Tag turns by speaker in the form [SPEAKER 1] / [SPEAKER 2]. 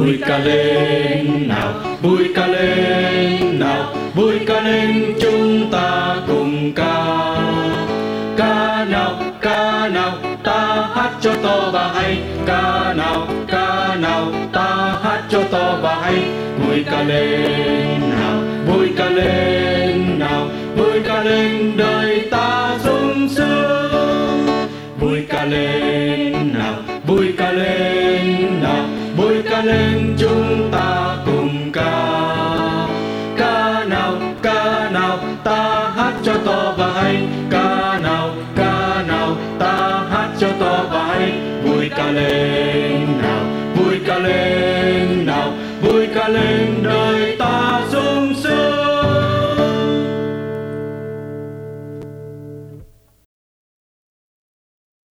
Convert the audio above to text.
[SPEAKER 1] Vui ca lên nào, vui ca lên nào, vui ca lên chúng ta cùng ca. Ca nào ta hát cho to và hay. Ca nào ta hát cho to và hay. Vui ca lên nào, vui ca lên nào, vui ca lên đời ta sung sướng. Vui ca lên nào, vui ca lên nào, vui ca lên chúng ta cùng ca. Ca nào ta hát cho to và hay. Ca nào ta hát cho to và hay. Vui ca lên.